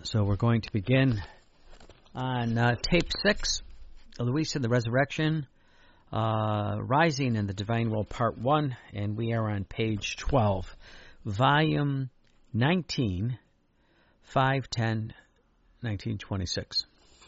So we're going to begin on tape 6, Louisa and the Resurrection, Rising in the Divine Will, Part 1, and we are on page 12, volume 19, 510, 1926.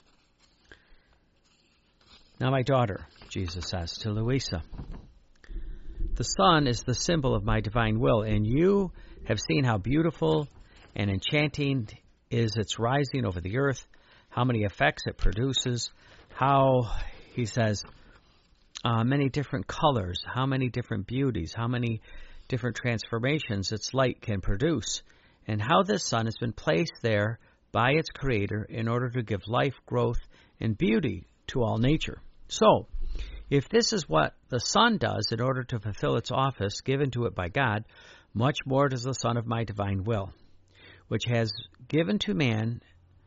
Now, my daughter, Jesus says to Louisa, the sun is the symbol of my divine will, and you have seen how beautiful and enchanting is its rising over the earth, how many effects it produces, how, he says, many different colors, how many different beauties, how many different transformations its light can produce, and how this sun has been placed there by its creator in order to give life, growth, and beauty to all nature. So, if this is what the sun does in order to fulfill its office given to it by God, much more does the Son of my divine will, which was given to man,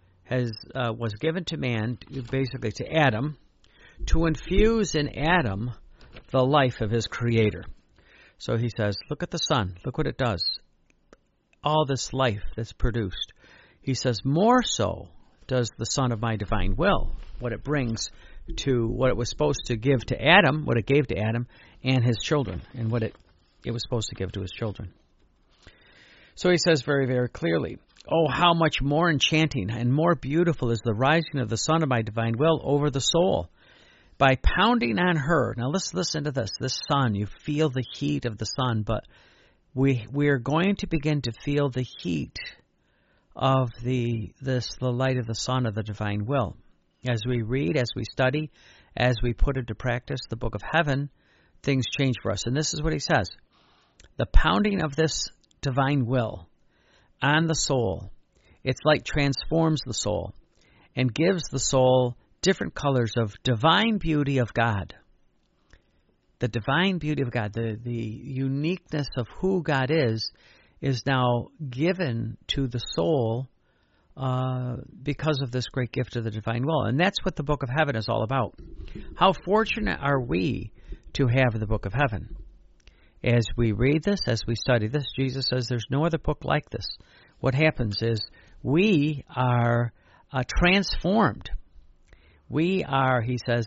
basically to Adam, to infuse in Adam the life of his creator. So he says, look at the sun, look what it does. All this life that's produced. He says, more so does the Son of my divine will, what it brings to what it was supposed to give to Adam, what it gave to Adam and his children, and what it was supposed to give to his children. So he says very, very clearly, oh, how much more enchanting and more beautiful is the rising of the Son of my divine will over the soul. By pounding on her, now let's listen to this sun, you feel the heat of the sun, but we are going to begin to feel the heat of the light of the sun of the divine will. As we read, as we study, as we put into practice the book of heaven, things change for us. And this is what he says. The pounding of this divine will on the soul, it's like transforms the soul and gives the soul different colors of divine beauty of God. The divine beauty of God, the uniqueness of who God is now given to the soul because of this great gift of the divine will. And that's what the book of heaven is all about. How fortunate are we to have the book of heaven? As we read this, as we study this, Jesus says there's no other book like this. What happens is we are transformed. We are, he says,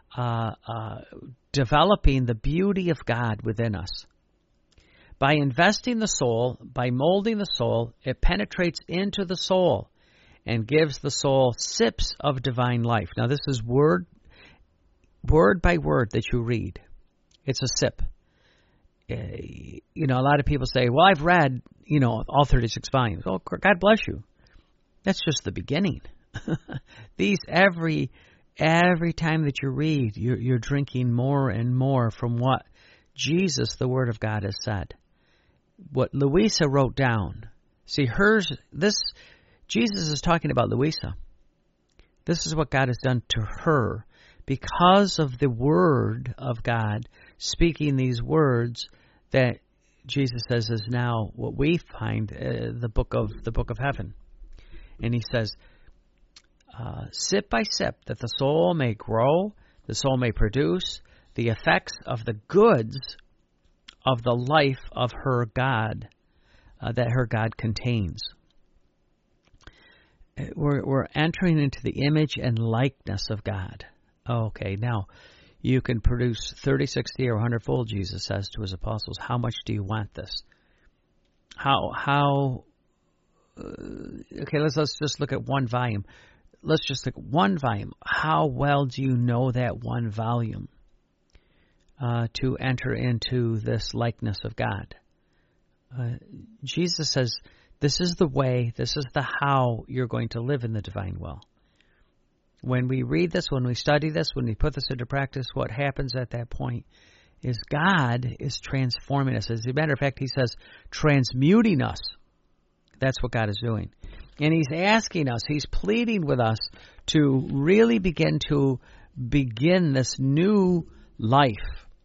developing the beauty of God within us. By investing the soul, by molding the soul, it penetrates into the soul and gives the soul sips of divine life. Now, this is word by word that you read. It's a sip. A lot of people say, well, I've read, all 36 volumes. Oh, God bless you. That's just the beginning. These, every time that you read, you're drinking more and more from what Jesus, the Word of God, has said. What Louisa wrote down. See, Jesus is talking about Louisa. This is what God has done to her. Because of the Word of God speaking these words that Jesus says is now what we find the book of heaven. And he says, sip by sip, that the soul may grow, the soul may produce the effects of the goods of the life of her God, that her God contains. We're entering into the image and likeness of God. Okay, now, you can produce 30, 60, or 100-fold, Jesus says to his apostles. How much do you want this? Okay, let's just look at one volume. Let's just look at one volume. How well do you know that one volume to enter into this likeness of God? Jesus says, this is the way, this is the how you're going to live in the divine will. When we read this, when we study this, when we put this into practice, what happens at that point is God is transforming us. As a matter of fact, he says, transmuting us. That's what God is doing. And he's asking us, he's pleading with us to really begin this new life,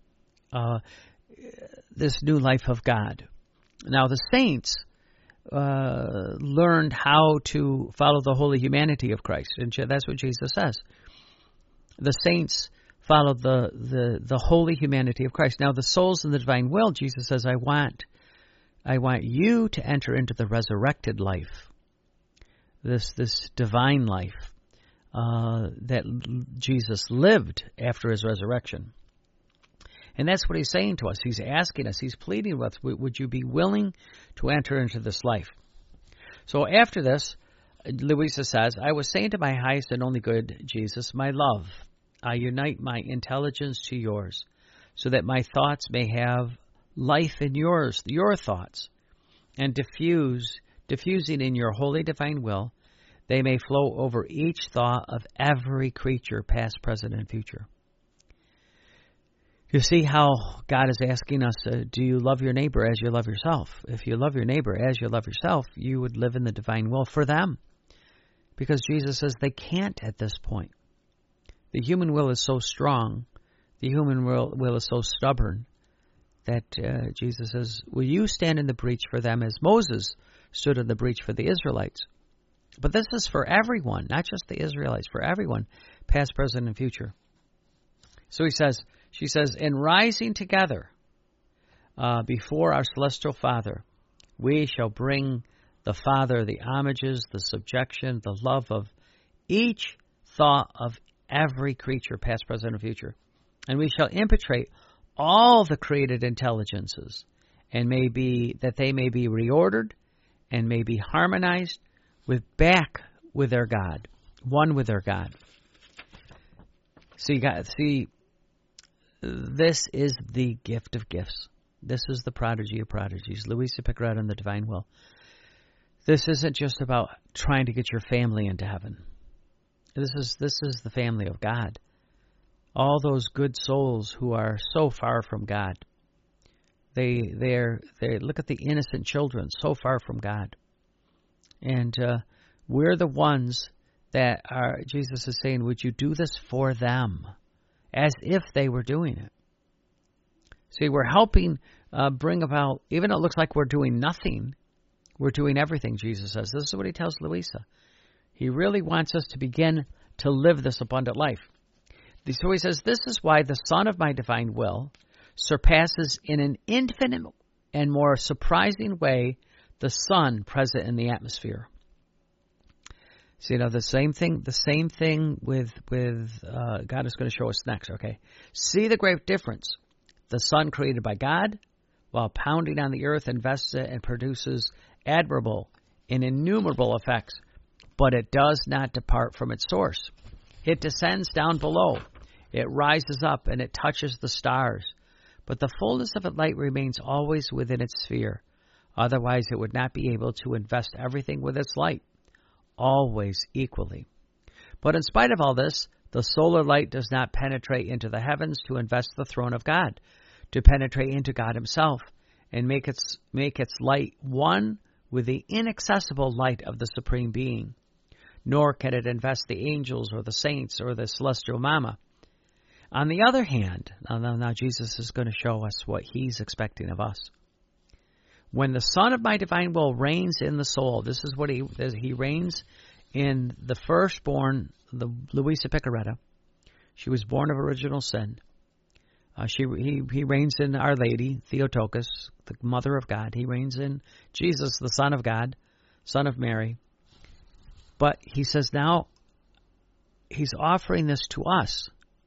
this new life of God. Now, the saints learned how to follow the holy humanity of Christ. And that's what Jesus says. The saints followed the holy humanity of Christ. Now, the souls in the divine will, Jesus says, I want you to enter into the resurrected life. this divine life that Jesus lived after his resurrection. And that's what he's saying to us. He's asking us, he's pleading with us, would you be willing to enter into this life? So after this, Louisa says, I was saying to my highest and only good Jesus, my love, I unite my intelligence to yours, so that my thoughts may have life in yours, your thoughts, and diffusing in your holy divine will, they may flow over each thought of every creature, past, present, and future. You see how God is asking us, do you love your neighbor as you love yourself? If you love your neighbor as you love yourself, you would live in the divine will for them. Because Jesus says they can't at this point. The human will is so strong, the human will is so stubborn, that Jesus says, will you stand in the breach for them as Moses stood in the breach for the Israelites? But this is for everyone, not just the Israelites, for everyone, past, present, and future. So she says, in rising together before our celestial Father, we shall bring the Father the homages, the subjection, the love of each thought of every creature, past, present, and future. And we shall impetrate all the created intelligences, and that they may be reordered and may be harmonized back with their God, one with their God. See, this is the gift of gifts. This is the prodigy of prodigies, Louisa Piccarreta and the divine will. This isn't just about trying to get your family into heaven. This is the family of God. All those good souls who are so far from God. They look at the innocent children so far from God. And we're the ones that are, Jesus is saying, would you do this for them? As if they were doing it. See, we're helping bring about, even though it looks like we're doing nothing, we're doing everything, Jesus says. This is what he tells Louisa. He really wants us to begin to live this abundant life. So he says, this is why the Son of my divine will surpasses in an infinite and more surprising way the sun present in the atmosphere. So, the same thing with God is going to show us next, okay? See the great difference. The sun created by God, while pounding on the earth, invests it and produces admirable and innumerable effects, but it does not depart from its source. It descends down below. It rises up and it touches the stars, but the fullness of its light remains always within its sphere. Otherwise, it would not be able to invest everything with its light, always equally. But in spite of all this, the solar light does not penetrate into the heavens to invest the throne of God, to penetrate into God himself, and make its light one with the inaccessible light of the Supreme Being. Nor can it invest the angels or the saints or the celestial mama. On the other hand, now Jesus is going to show us what he's expecting of us. When the Son of my divine will reigns in the soul, this is what he reigns in the firstborn, the Louisa Piccarreta. She was born of original sin. He reigns in Our Lady, Theotokos, the Mother of God. He reigns in Jesus, the Son of God, Son of Mary. But he says now he's offering this to us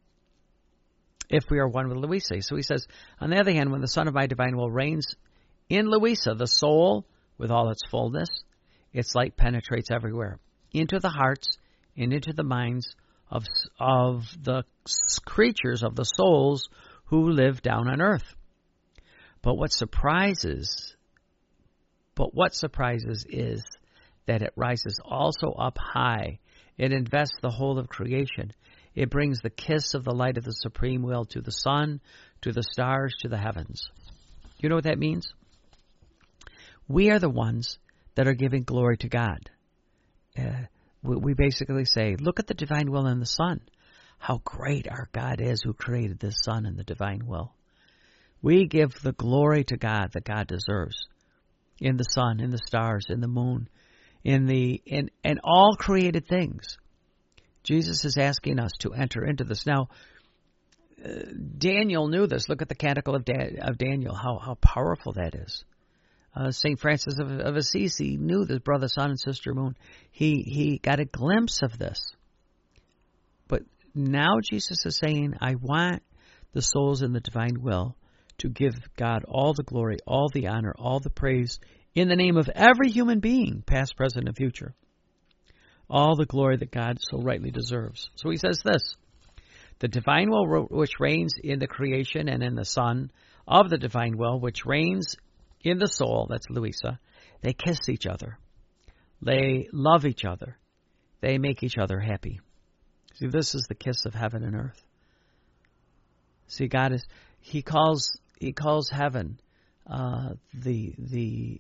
if we are one with Louisa. So he says, on the other hand, when the Son of my divine will reigns in Louisa, the soul, with all its fullness, its light penetrates everywhere, into the hearts and into the minds of the creatures, of the souls who live down on earth. But what surprises is that it rises also up high. It invests the whole of creation. It brings the kiss of the light of the supreme will to the sun, to the stars, to the heavens. You know what that means? We are the ones that are giving glory to God. We basically say, look at the divine will in the sun. How great our God is who created this sun and the divine will. We give the glory to God that God deserves in the sun, in the stars, in the moon, in all created things. Jesus is asking us to enter into this. Now, Daniel knew this. Look at the Canticle of Daniel, how powerful that is. St. Francis of Assisi knew this, brother sun and sister moon. He got a glimpse of this. But now Jesus is saying, I want the souls in the divine will to give God all the glory, all the honor, all the praise in the name of every human being, past, present, and future. All the glory that God so rightly deserves. So he says this, the divine will which reigns in the creation and in the Son of the divine will which reigns in the soul, that's Louisa, they kiss each other. They love each other. They make each other happy. See, this is the kiss of heaven and earth. See, God is, He calls heaven the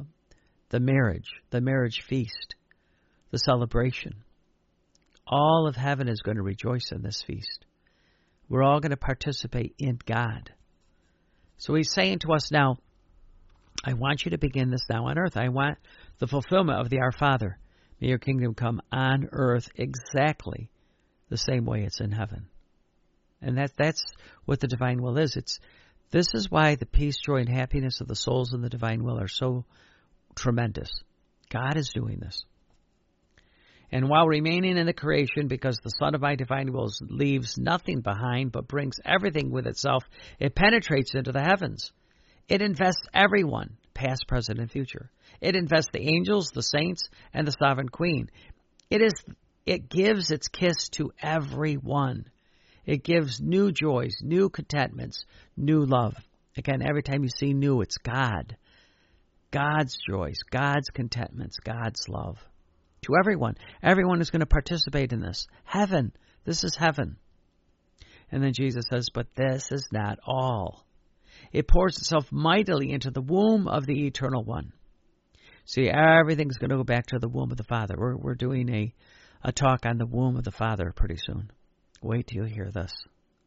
marriage feast, the celebration. All of heaven is going to rejoice in this feast. We're all going to participate in God. So He's saying to us now, I want you to begin this now on earth. I want the fulfillment of the Our Father. May your kingdom come on earth exactly the same way it's in heaven. And that's what the divine will is. This is why the peace, joy, and happiness of the souls in the divine will are so tremendous. God is doing this. And while remaining in the creation, because the Son of my divine will leaves nothing behind but brings everything with itself, it penetrates into the heavens. It invests everyone, past, present, and future. It invests the angels, the saints, and the sovereign queen. It gives its kiss to everyone. It gives new joys, new contentments, new love. Again, every time you see new, it's God. God's joys, God's contentments, God's love. To everyone. Everyone is going to participate in this. Heaven. This is heaven. And then Jesus says, but this is not all. It pours itself mightily into the womb of the Eternal One. See, everything's going to go back to the womb of the Father. We're doing a talk on the womb of the Father pretty soon. Wait till you hear this.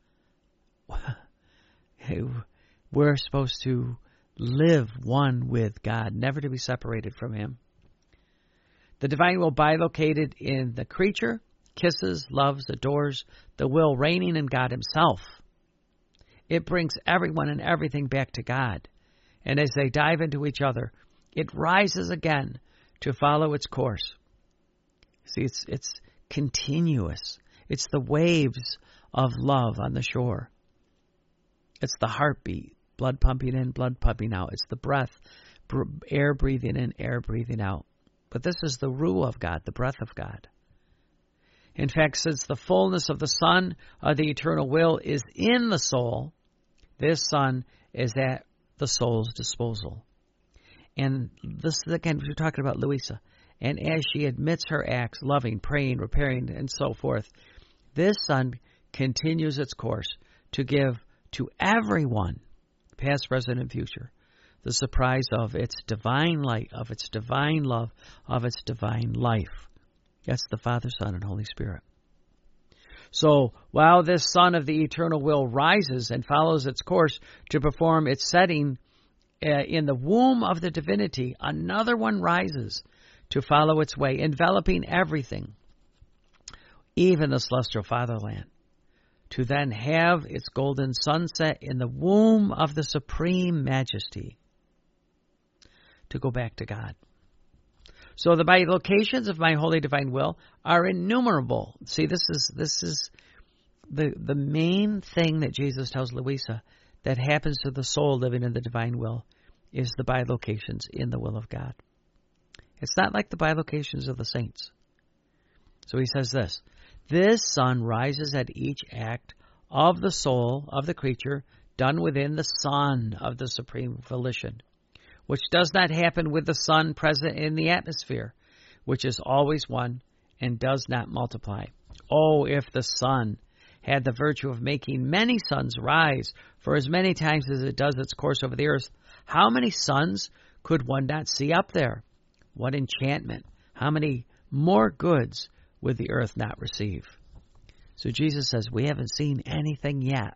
We're supposed to live one with God, never to be separated from Him. The divine will bilocated in the creature, kisses, loves, adores, the will reigning in God Himself. It brings everyone and everything back to God. And as they dive into each other, it rises again to follow its course. See, it's continuous. It's the waves of love on the shore. It's the heartbeat, blood pumping in, blood pumping out. It's the breath, air breathing in, air breathing out. But this is the ruah of God, the breath of God. In fact, since the fullness of the Son of the eternal will is in the soul, this Son is at the soul's disposal. And this, again, we're talking about Louisa. And as she admits her acts, loving, praying, repairing, and so forth, this Son continues its course to give to everyone, past, present, and future, the surprise of its divine light, of its divine love, of its divine life. That's the Father, Son, and Holy Spirit. So, while this Son of the eternal will rises and follows its course to perform its setting in the womb of the divinity, another one rises to follow its way, enveloping everything, even the celestial fatherland, to then have its golden sunset in the womb of the supreme majesty, to go back to God. So the bilocations of my holy divine will are innumerable. See, this is the main thing that Jesus tells Louisa that happens to the soul living in the divine will is the bilocations in the will of God. It's not like the bilocations of the saints. So he says this sun rises at each act of the soul of the creature done within the sun of the supreme volition, which does not happen with the sun present in the atmosphere, which is always one and does not multiply. Oh, if the sun had the virtue of making many suns rise for as many times as it does its course over the earth, how many suns could one not see up there? What enchantment! How many more goods would the earth not receive? So Jesus says, we haven't seen anything yet.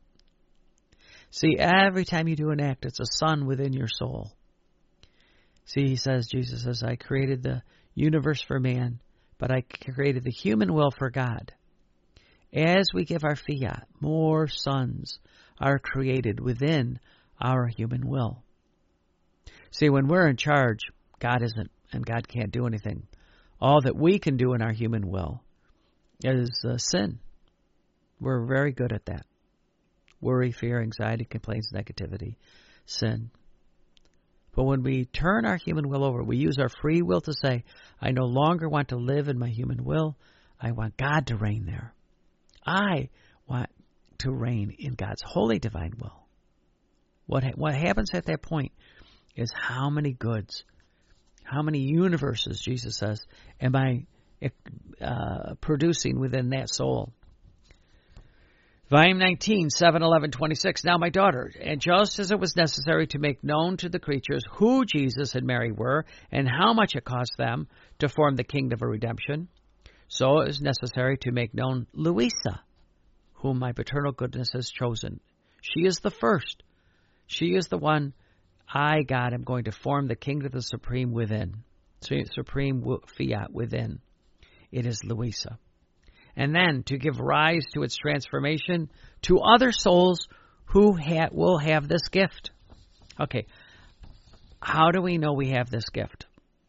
See, every time you do an act, it's a sun within your soul. See, Jesus says, I created the universe for man, but I created the human will for God. As we give our fiat, more suns are created within our human will. See, when we're in charge, God isn't, and God can't do anything. All that we can do in our human will is sin. We're very good at that. Worry, fear, anxiety, complaints, negativity, sin. But when we turn our human will over, we use our free will to say, I no longer want to live in my human will. I want God to reign there. I want to reign in God's holy divine will. What happens at that point is how many goods, how many universes, Jesus says, am I producing within that soul? Volume 19, 7-11-26. Now, my daughter, and just as it was necessary to make known to the creatures who Jesus and Mary were and how much it cost them to form the kingdom of redemption, so it is necessary to make known Louisa, whom my paternal goodness has chosen. She is the first. She is the one I, God, am going to form the kingdom of the supreme within, supreme fiat within. It is Louisa. And then to give rise to its transformation to other souls who will have this gift. Okay, how do we know we have this gift?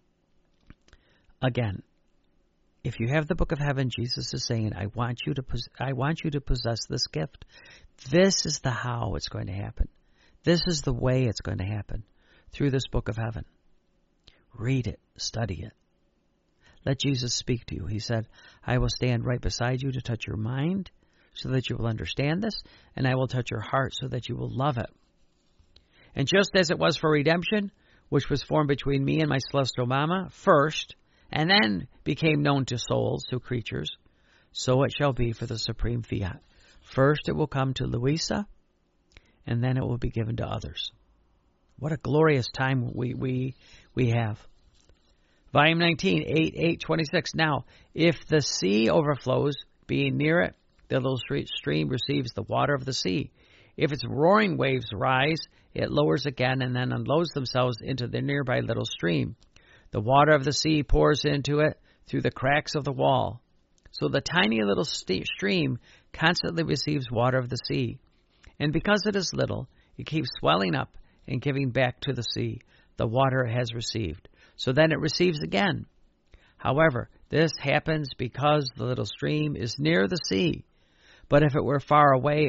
Again, if you have the book of heaven, Jesus is saying, I want you to possess this gift. This is the how it's going to happen. This is the way it's going to happen, through this book of heaven. Read it, study it. Let Jesus speak to you. He said, I will stand right beside you to touch your mind so that you will understand this, and I will touch your heart so that you will love it. And just as it was for redemption, which was formed between me and my celestial mama first, and then became known to souls, to creatures, so it shall be for the supreme fiat. First it will come to Louisa, and then it will be given to others. What a glorious time we have. Volume 19, 8-26. Now, if the sea overflows, being near it, the little stream receives the water of the sea. If its roaring waves rise, it lowers again and then unloads themselves into the nearby little stream. The water of the sea pours into it through the cracks of the wall. So the tiny little stream constantly receives water of the sea. And because it is little, it keeps swelling up and giving back to the sea the water it has received. So then it receives again. However, this happens because the little stream is near the sea. But if it were far away,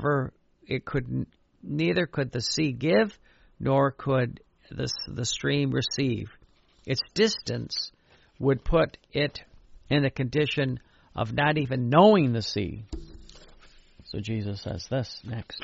neither could the sea give, nor could the stream receive. Its distance would put it in a condition of not even knowing the sea. So Jesus says this next.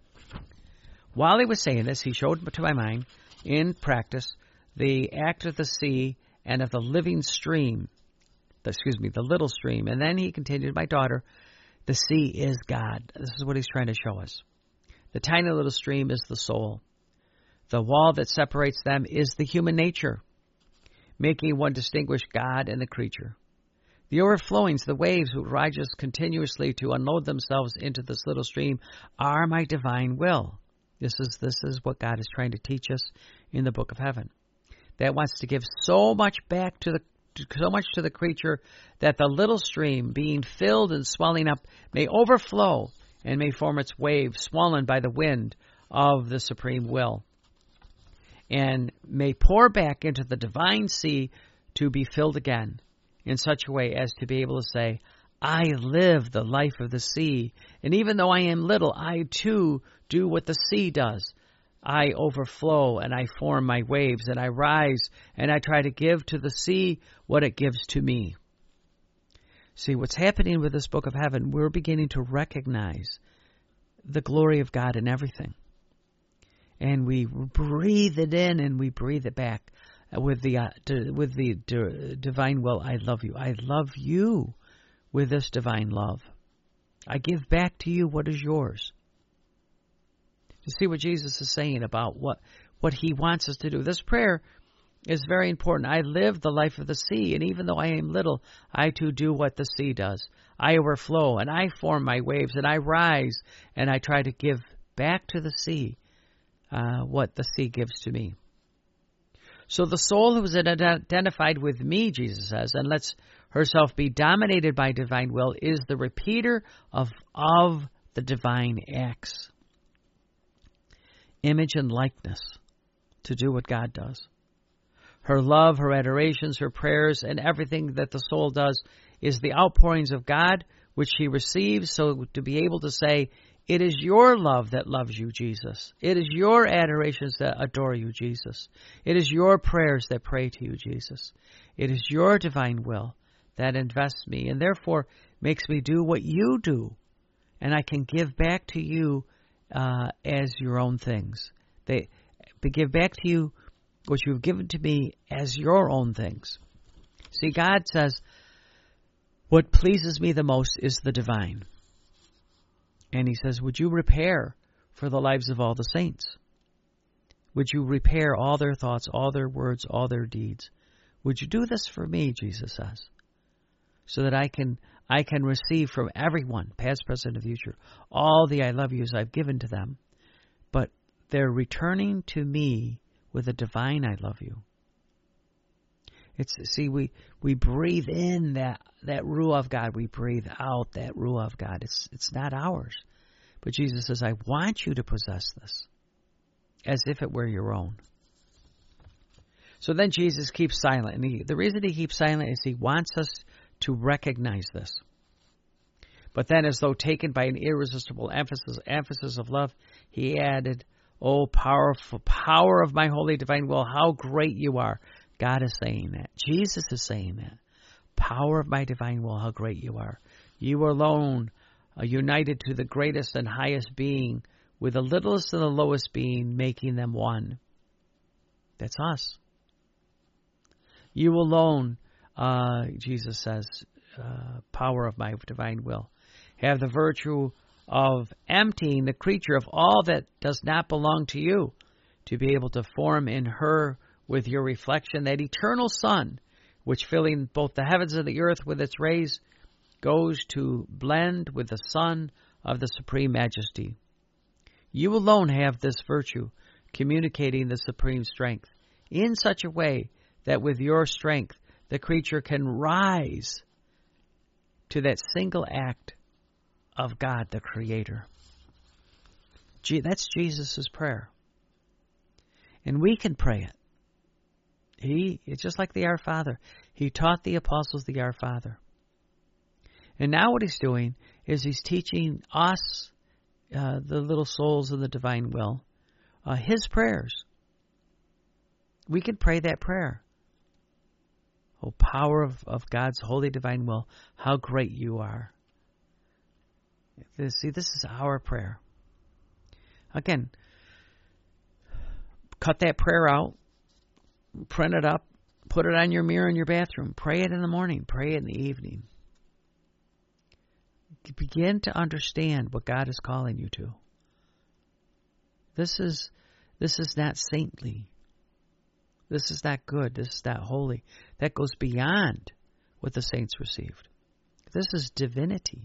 While he was saying this, he showed to my mind in practice the act of the sea and of the living stream, the little stream. And then he continued, my daughter, the sea is God. This is what he's trying to show us. The tiny little stream is the soul. The wall that separates them is the human nature, making one distinguish God and the creature. The overflowings, the waves who rise continuously to unload themselves into this little stream are my divine will. This is what God is trying to teach us in the book of heaven. That wants to give so much back to the creature that the little stream, being filled and swelling up, may overflow and may form its wave, swollen by the wind of the supreme will, and may pour back into the divine sea to be filled again in such a way as to be able to say, I live the life of the sea, and even though I am little, I too do what the sea does. I overflow and I form my waves and I rise and I try to give to the sea what it gives to me. See, what's happening with this book of heaven, we're beginning to recognize the glory of God in everything. And we breathe it in and we breathe it back with the divine will. I love you. I love you with this divine love. I give back to you what is yours. You see what Jesus is saying about what he wants us to do. This prayer is very important. I live the life of the sea, and even though I am little, I too do what the sea does. I overflow, and I form my waves, and I rise, and I try to give back to the sea what the sea gives to me. So the soul who is identified with me, Jesus says, and lets herself be dominated by divine will, is the repeater of the divine acts. Image and likeness. to do what God does. Her love, her adorations, her prayers, and everything that the soul does is the outpourings of God, which she receives, so to be able to say, it is your love that loves you, Jesus. It is your adorations that adore you, Jesus. It is your prayers that pray to you, Jesus. It is your divine will that invests me and therefore makes me do what you do. And I can give back to you as your own things. They give back to you what you've given to me as your own things. See, God says, what pleases me the most is the divine. And he says, would you repair for the lives of all the saints? Would you repair all their thoughts, all their words, all their deeds? Would you do this for me, Jesus says, so that I can receive from everyone, past, present, and future, all the I love yous I've given to them, but they're returning to me with a divine I love you. We breathe in that Ruah of God. We breathe out that Ruah of God. It's not ours. But Jesus says, I want you to possess this as if it were your own. So then Jesus keeps silent. And the reason he keeps silent is he wants us to recognize this. But then, as though taken by an irresistible emphasis of love, he added, "Oh, powerful power of my holy divine will, how great you are." God is saying that. Jesus is saying that. Power of my divine will, how great you are. You alone are united to the greatest and highest being, with the littlest and the lowest being, making them one. That's us. You alone, Jesus says, power of my divine will, have the virtue of emptying the creature of all that does not belong to you, to be able to form in her with your reflection that eternal sun, which filling both the heavens and the earth with its rays, goes to blend with the sun of the supreme majesty. You alone have this virtue, communicating the supreme strength, in such a way that with your strength the creature can rise to that single act of God, the Creator. That's Jesus' prayer. And we can pray it. It's just like the Our Father. He taught the apostles the Our Father. And now what he's doing is he's teaching us, the little souls of the divine will, his prayers. We can pray that prayer. Oh, power of God's holy divine will, how great you are. See, this is our prayer. Again, cut that prayer out, print it up, put it on your mirror in your bathroom. Pray it in the morning. Pray it in the evening. Begin to understand what God is calling you to. This is not saintly. This is not good. This is not holy. That goes beyond what the saints received. This is divinity.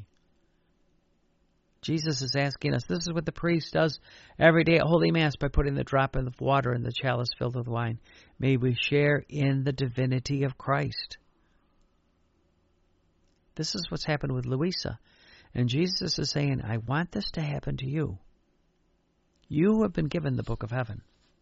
Jesus is asking us, this is what the priest does every day at Holy Mass by putting the drop of water in the chalice filled with wine. May we share in the divinity of Christ. This is what's happened with Louisa. And Jesus is saying, I want this to happen to you. You have been given the book of heaven.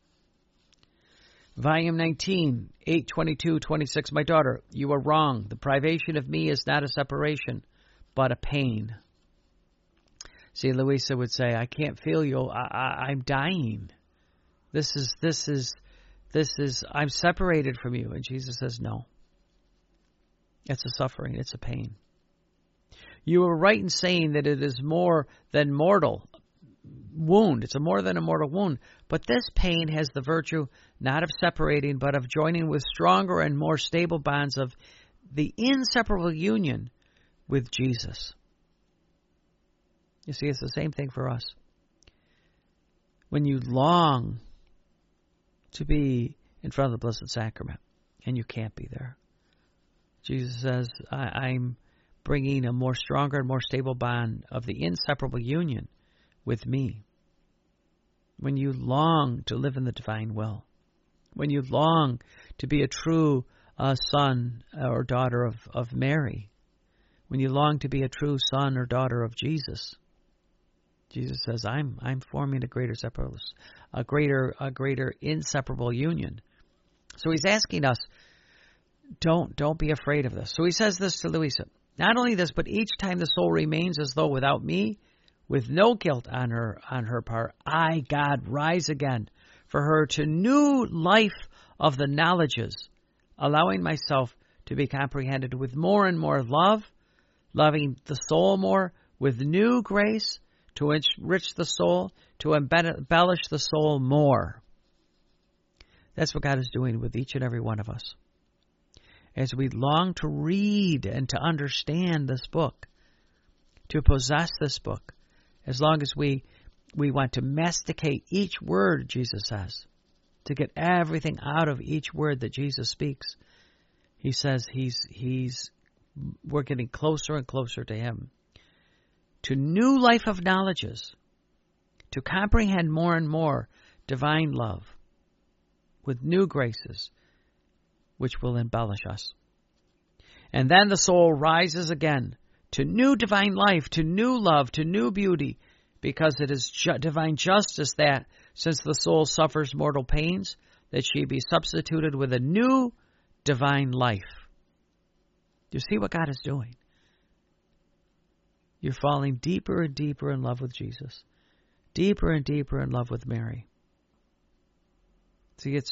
Volume 19, 8:22-26. My daughter, you are wrong. The privation of me is not a separation, but a pain. See, Louisa would say, I can't feel you. I'm dying. This is, I'm separated from you. And Jesus says, no. It's a suffering. It's a pain. You are right in saying that it is more than mortal wound. It's more than a mortal wound. But this pain has the virtue not of separating, but of joining with stronger and more stable bonds of the inseparable union with Jesus. You see, it's the same thing for us. When you long to be in front of the Blessed Sacrament, and you can't be there, Jesus says, I'm bringing a more stronger and more stable bond of the inseparable union with me. When you long to live in the divine will, when you long to be a true son or daughter of Mary, when you long to be a true son or daughter of Jesus, Jesus says, I'm forming a greater inseparable union. So he's asking us, don't be afraid of this. So he says this to Louisa. Not only this, but each time the soul remains as though without me, with no guilt on her part, I, God, rise again for her to new life of the knowledges, allowing myself to be comprehended with more and more love, loving the soul more, with new grace to enrich the soul, to embellish the soul more. That's what God is doing with each and every one of us. As we long to read and to understand this book, to possess this book, as long as we want to masticate each word, Jesus says, to get everything out of each word that Jesus speaks, he says we're getting closer and closer to him. To new life of knowledges, to comprehend more and more divine love with new graces, which will embellish us. And then the soul rises again to new divine life, to new love, to new beauty, because it is divine justice that, since the soul suffers mortal pains, that she be substituted with a new divine life. Do you see what God is doing? You're falling deeper and deeper in love with Jesus, deeper and deeper in love with Mary. See, it's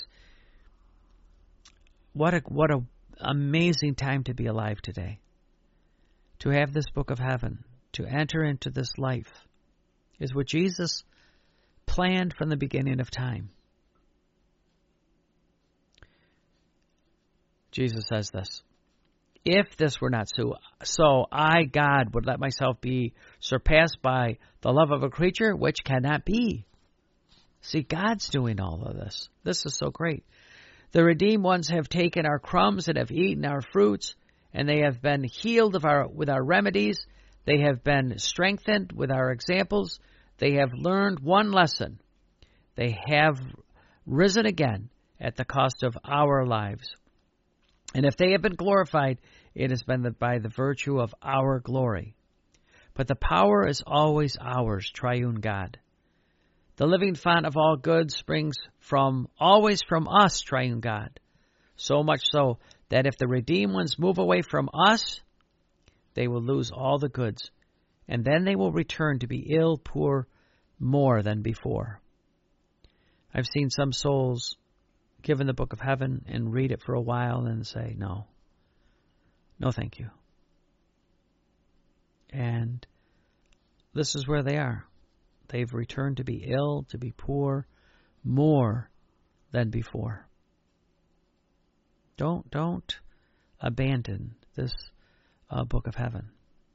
what a amazing time to be alive today. To have this book of heaven, to enter into this life, is what Jesus planned from the beginning of time. Jesus says this, if this were not so I, God, would let myself be surpassed by the love of a creature, which cannot be. See, God's doing all of this. This is so great. The redeemed ones have taken our crumbs and have eaten our fruits, and they have been healed with our remedies. They have been strengthened with our examples. They have learned one lesson. They have risen again at the cost of our lives. And if they have been glorified, it has been by the virtue of our glory. But the power is always ours, triune God. The living fount of all good springs always from us, triune God. So much so that if the redeemed ones move away from us, they will lose all the goods, and then they will return to be ill, poor, more than before. I've seen some souls given the book of heaven and read it for a while and say, no, thank you. And this is where they are. They've returned to be ill, to be poor, more than before. Don't abandon this book of heaven.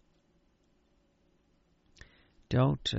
Don't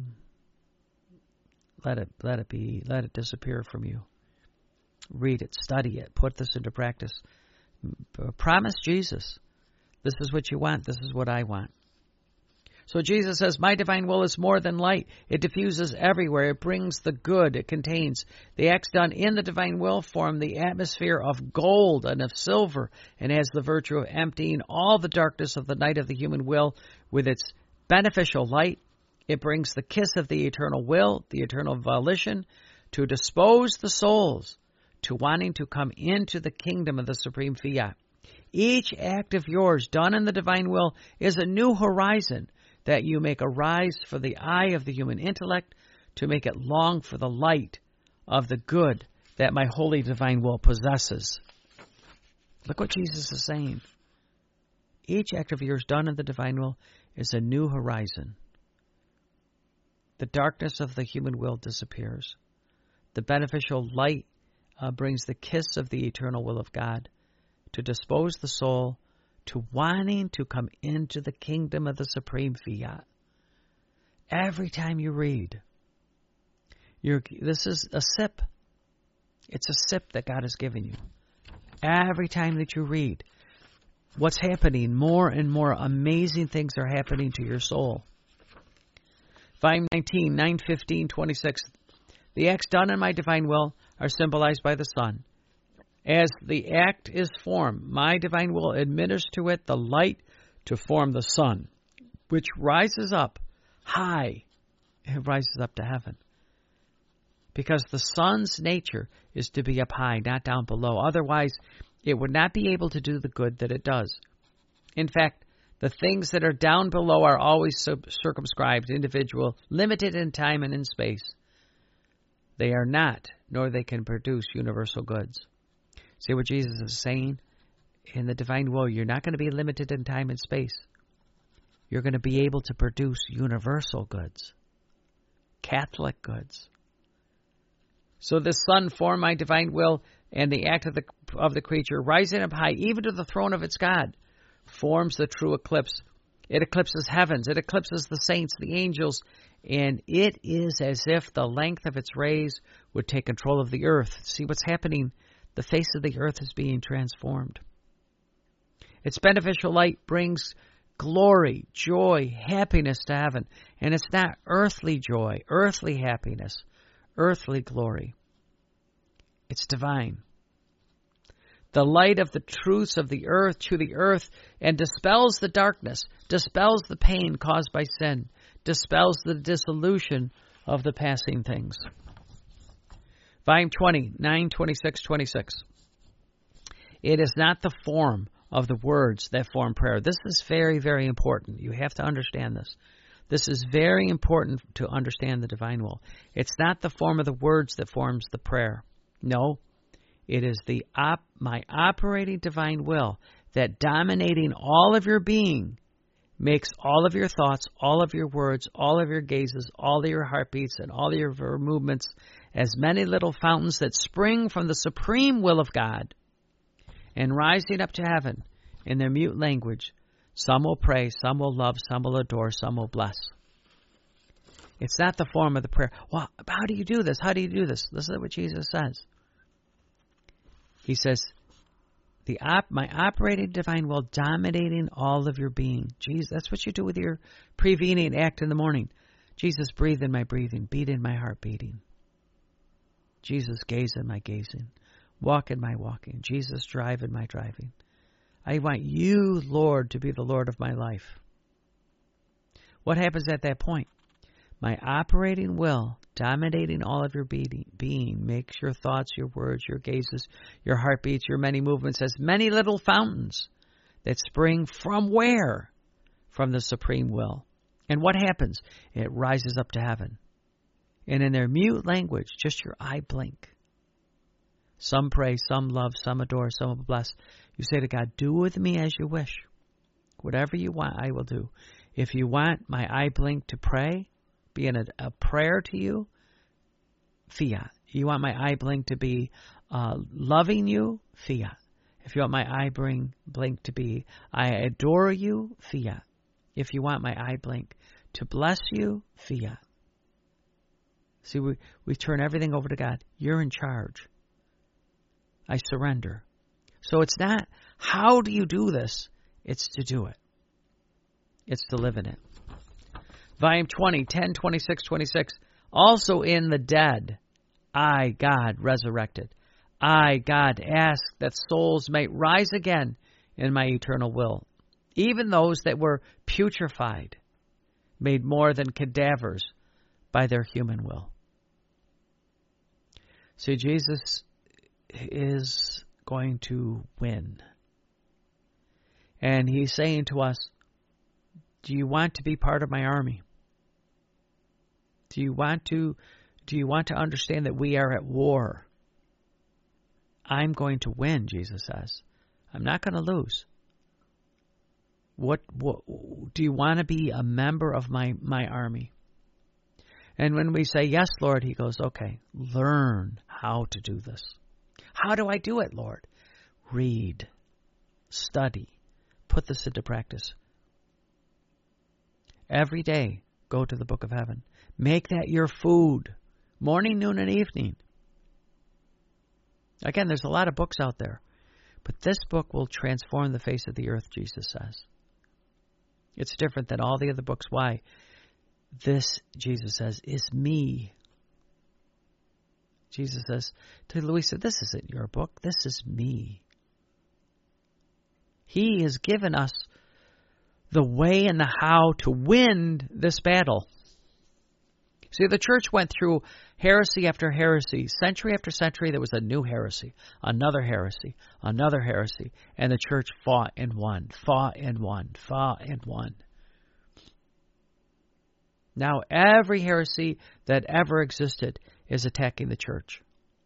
let it disappear from you. Read it, study it, put this into practice. Promise Jesus, this is what you want, this is what I want. So Jesus says, my divine will is more than light. It diffuses everywhere. It brings the good it contains. The acts done in the divine will form the atmosphere of gold and of silver, and has the virtue of emptying all the darkness of the night of the human will with its beneficial light. It brings the kiss of the eternal will, the eternal volition, to dispose the souls to wanting to come into the kingdom of the supreme fiat. Each act of yours done in the divine will is a new horizon that you make arise for the eye of the human intellect, to make it long for the light of the good that my holy divine will possesses. Look what Jesus is saying. Each act of yours done in the divine will is a new horizon. The darkness of the human will disappears. The beneficial light brings the kiss of the eternal will of God to dispose the soul to wanting to come into the kingdom of the supreme fiat. Every time you read, this is a sip. It's a sip that God has given you. Every time that you read, what's happening? More and more amazing things are happening to your soul. 5:19, 9:15, 26. The acts done in my divine will are symbolized by the sun. As the act is formed, my divine will administers to it the light to form the sun, which rises up high it rises up to heaven. Because the sun's nature is to be up high, not down below. Otherwise, it would not be able to do the good that it does. In fact, the things that are down below are always circumscribed, individual, limited in time and in space. They are not, nor they can produce universal goods. See what Jesus is saying? In the divine will, you're not going to be limited in time and space. You're going to be able to produce universal goods, Catholic goods. So the sun formed my divine will, and the act of the creature, rising up high, even to the throne of its God, forms the true eclipse. It eclipses heavens. It eclipses the saints, the angels, and it is as if the length of its rays would take control of the earth. See what's happening? The face of the earth is being transformed. Its beneficial light brings glory, joy, happiness to heaven. And it's not earthly joy, earthly happiness, earthly glory. It's divine. The light of the truths of the earth to the earth and dispels the darkness, dispels the pain caused by sin, dispels the dissolution of the passing things. Volume 20, 926-26. It is not the form of the words that form prayer. This is very, very important. You have to understand this. This is very important to understand the divine will. It's not the form of the words that forms the prayer. No, it is my operating divine will that, dominating all of your being, makes all of your thoughts, all of your words, all of your gazes, all of your heartbeats, and all of your movements as many little fountains that spring from the supreme will of God. And rising up to heaven in their mute language, some will pray, some will love, some will adore, some will bless. It's not the form of the prayer. Well, how do you do this? How do you do this? Listen to what Jesus says. He says, my operating divine will dominating all of your being. Jesus, that's what you do with your prevening act in the morning. Jesus, breathe in my breathing, beat in my heart beating. Jesus, gaze in my gazing, walk in my walking. Jesus, drive in my driving. I want you, Lord, to be the Lord of my life. What happens at that point? My operating will, dominating all of your being, makes your thoughts, your words, your gazes, your heartbeats, your many movements as many little fountains that spring from where? From the supreme will. And what happens? It rises up to heaven. And in their mute language, just your eye blink. Some pray, some love, some adore, some will bless. You say to God, do with me as you wish. Whatever you want, I will do. If you want my eye blink to pray, be in a prayer to you, fiat. You want my eye blink to be loving you, fiat. If you want my eye blink to be I adore you, fiat. If you want my eye blink to bless you, fiat. See, we turn everything over to God. You're in charge. I surrender. So it's not, how do you do this? It's to do it. It's to live in it. Volume 20, 1026-26. Also in the dead, I, God, resurrected. I, God, ask that souls may rise again in my eternal will, even those that were putrefied, made more than cadavers by their human will. See, Jesus is going to win. And he's saying to us, do you want to be part of my army? Do you want to understand that we are at war? I'm going to win, Jesus says. I'm not going to lose. What do you want to be a member of my army? And when we say, yes, Lord, he goes, okay, learn how to do this. How do I do it, Lord? Read, study, put this into practice. Every day, go to the book of heaven. Make that your food, morning, noon, and evening. Again, there's a lot of books out there, but this book will transform the face of the earth, Jesus says. It's different than all the other books. Why? This, Jesus says, is me. Jesus says to Louisa, this isn't your book. This is me. He has given us the way and the how to win this battle. See, the church went through heresy after heresy. Century after century, there was a new heresy, another heresy, another heresy. And the church fought and won, fought and won, fought and won. Now, every heresy that ever existed is attacking the church.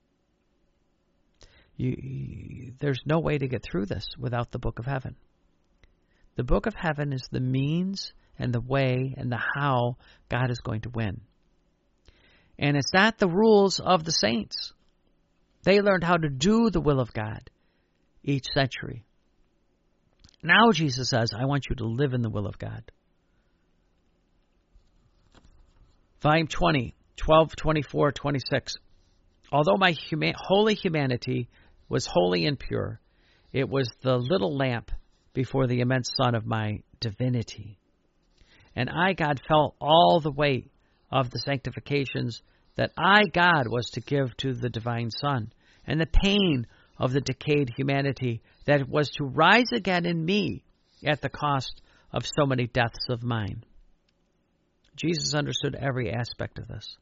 There's no way to get through this without the Book of Heaven. The Book of Heaven is the means and the way and the how God is going to win. And it's not the rules of the saints. They learned how to do the will of God each century. Now Jesus says, I want you to live in the will of God. Volume 20, 12, 24, 26. Although my holy humanity was holy and pure, it was the little lamp before the immense sun of my divinity. And I, God, felt all the weight of the sanctifications that I, God, was to give to the divine Son, and the pain of the decayed humanity that was to rise again in me at the cost of so many deaths of mine. Jesus understood every aspect of this.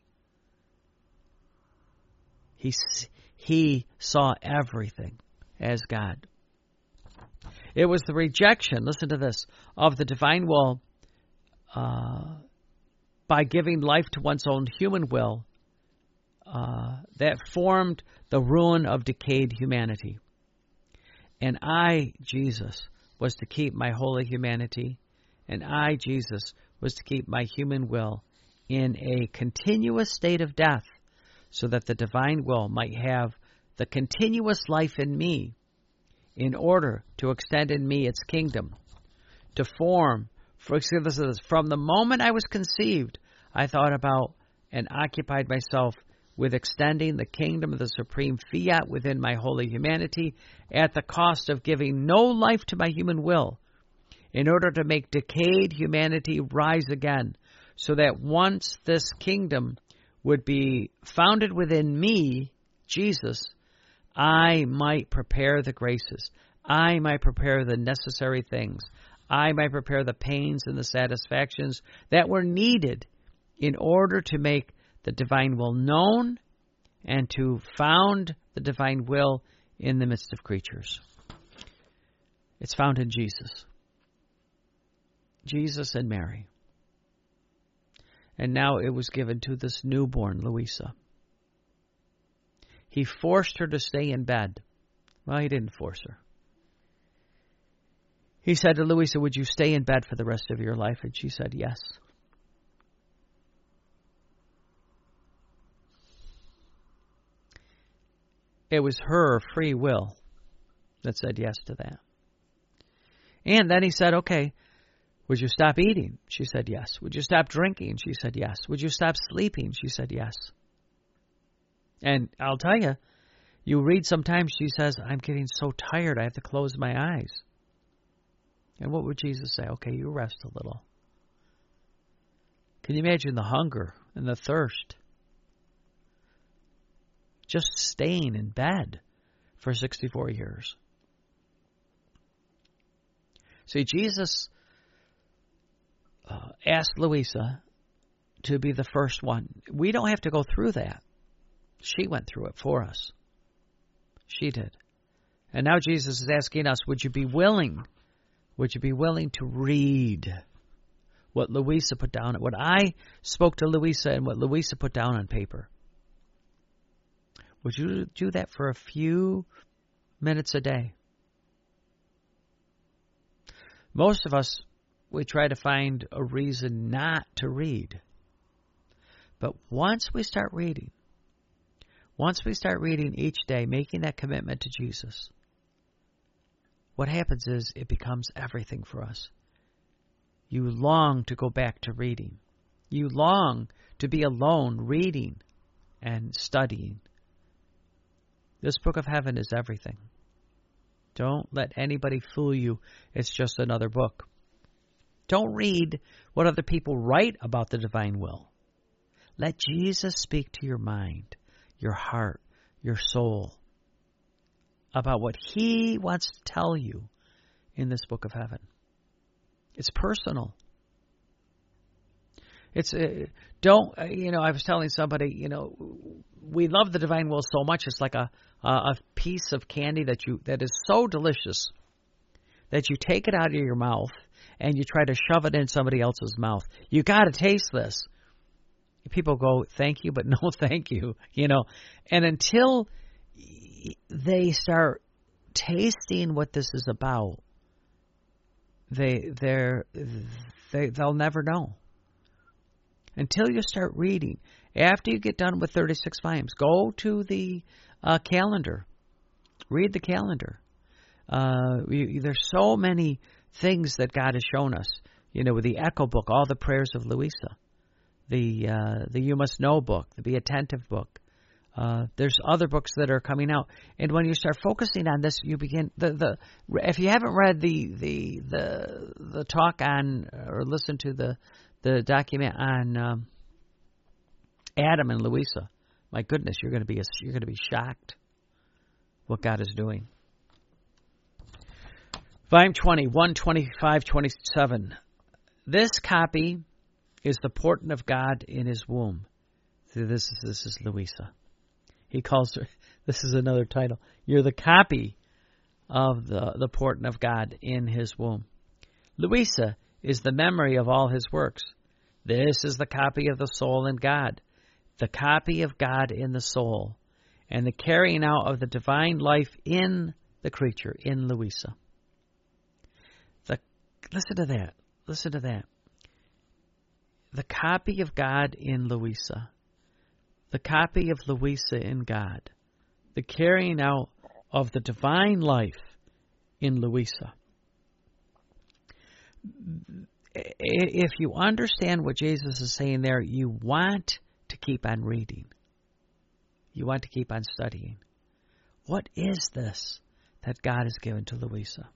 He saw everything as God. It was the rejection, listen to this, of the divine will by giving life to one's own human will that formed the ruin of decayed humanity. And I, Jesus, was to keep my holy humanity, and I, Jesus, was to keep my human will in a continuous state of death so that the divine will might have the continuous life in me in order to extend in me its kingdom, to form. From the moment I was conceived, I thought about and occupied myself with extending the kingdom of the supreme fiat within my holy humanity at the cost of giving no life to my human will in order to make decayed humanity rise again, so that once this kingdom would be founded within me, Jesus, I might prepare the graces. I might prepare the necessary things. I might prepare the pains and the satisfactions that were needed in order to make the divine will known and to found the divine will in the midst of creatures. It's found in Jesus. Jesus and Mary. And now it was given to this newborn Louisa. He forced her to stay in bed. Well, he didn't force her. He said to Louisa, would you stay in bed for the rest of your life? And she said, yes. It was her free will that said yes to that. And then he said, okay, would you stop eating? She said yes. Would you stop drinking? She said yes. Would you stop sleeping? She said yes. And I'll tell you, you read sometimes she says, I'm getting so tired I have to close my eyes. And what would Jesus say? Okay, you rest a little. Can you imagine the hunger and the thirst? Just staying in bed for 64 years. See, Jesus asked Louisa to be the first one. We don't have to go through that. She went through it for us. She did. And now Jesus is asking us, would you be willing? Would you be willing to read what Louisa put down, what I spoke to Louisa and what Louisa put down on paper? Would you do that for a few minutes a day? Most of us, we try to find a reason not to read. But once we start reading each day, making that commitment to Jesus, what happens is it becomes everything for us. You long to go back to reading. You long to be alone reading and studying. This book of heaven is everything. Don't let anybody fool you. It's just another book. Don't read what other people write about the divine will. Let Jesus speak to your mind, your heart, your soul, about what he wants to tell you in this book of heaven. It's personal. It's don't I was telling somebody, we love the divine will so much. It's like a piece of candy that is so delicious that you take it out of your mouth and you try to shove it in somebody else's mouth. You got to taste this. People go, thank you, but no thank you, And until they start tasting what this is about, they'll never know. Until you start reading. After you get done with 36 volumes, go to the calendar. Read the calendar. There's so many things that God has shown us. With the Echo book, all the prayers of Louisa, the You Must Know book, the Be Attentive book. There's other books that are coming out, and when you start focusing on this, you begin if you haven't read the talk on or listened to the document on Adam and Louisa, my goodness, you're going to be shocked what God is doing. Volume 20, 125-27. This copy is the portent of God in his womb. See, this is Louisa. He calls her, this is another title, you're the copy of the portent of God in his womb. Louisa is the memory of all his works. This is the copy of the soul in God, the copy of God in the soul, and the carrying out of the divine life in the creature, in Louisa. Listen to that. Listen to that. The copy of God in Louisa. The copy of Louisa in God. The carrying out of the divine life in Louisa. If you understand what Jesus is saying there, you want to keep on reading. You want to keep on studying. What is this that God has given to Louisa?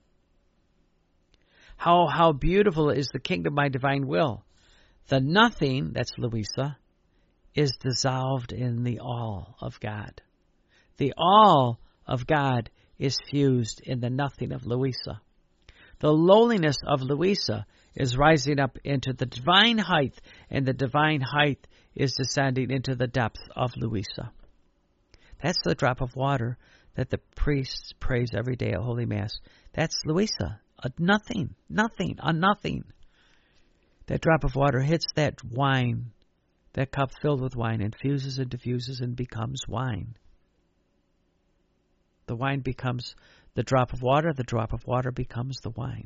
How beautiful is the kingdom by divine will. The nothing, that's Louisa, is dissolved in the all of God. The all of God is fused in the nothing of Louisa. The lowliness of Louisa is rising up into the divine height, and the divine height is descending into the depth of Louisa. That's the drop of water that the priest prays every day at Holy Mass. That's Louisa. A nothing. That drop of water hits that wine, that cup filled with wine, and fuses and diffuses and becomes wine. The wine becomes the drop of water becomes the wine.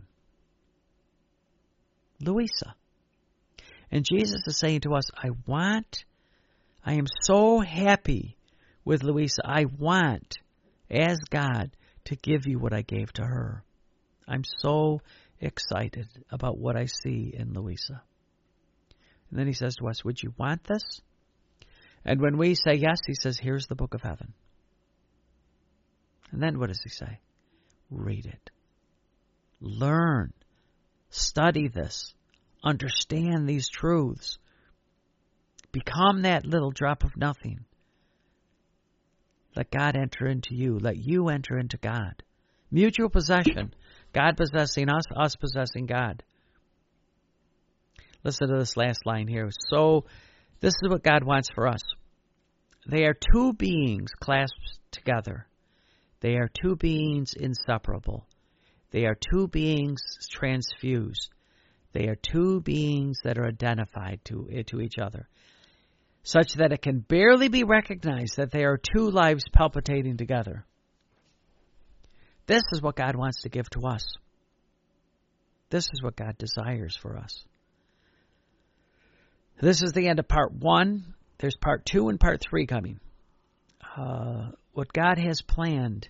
Louisa. And Jesus is saying to us, I am so happy with Louisa. I want, as God, to give you what I gave to her. I'm so excited about what I see in Louisa. And then he says to us, would you want this? And when we say yes, he says, here's the book of heaven. And then what does he say? Read it. Learn. Study this. Understand these truths. Become that little drop of nothing. Let God enter into you. Let you enter into God. Mutual possession. God possessing us, us possessing God. Listen to this last line here. So, this is what God wants for us. They are two beings clasped together. They are two beings inseparable. They are two beings transfused. They are two beings that are identified to each other, such that it can barely be recognized that they are two lives palpitating together. This is what God wants to give to us. This is what God desires for us. This is the end of part 1. There's part 2 and part 3 coming. What God has planned,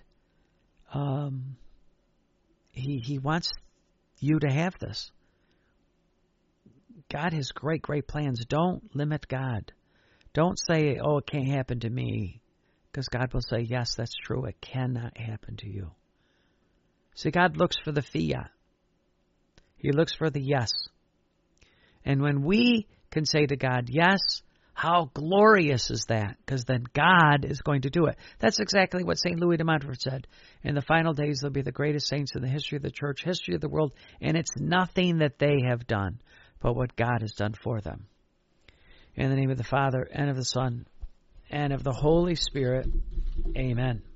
He wants you to have this. God has great, great plans. Don't limit God. Don't say, oh, it can't happen to me. Because God will say, yes, that's true. It cannot happen to you. See, God looks for the fiat. He looks for the yes. And when we can say to God, yes, how glorious is that? Because then God is going to do it. That's exactly what St. Louis de Montfort said. In the final days, they'll be the greatest saints in the history of the church, history of the world, and it's nothing that they have done, but what God has done for them. In the name of the Father, and of the Son, and of the Holy Spirit. Amen.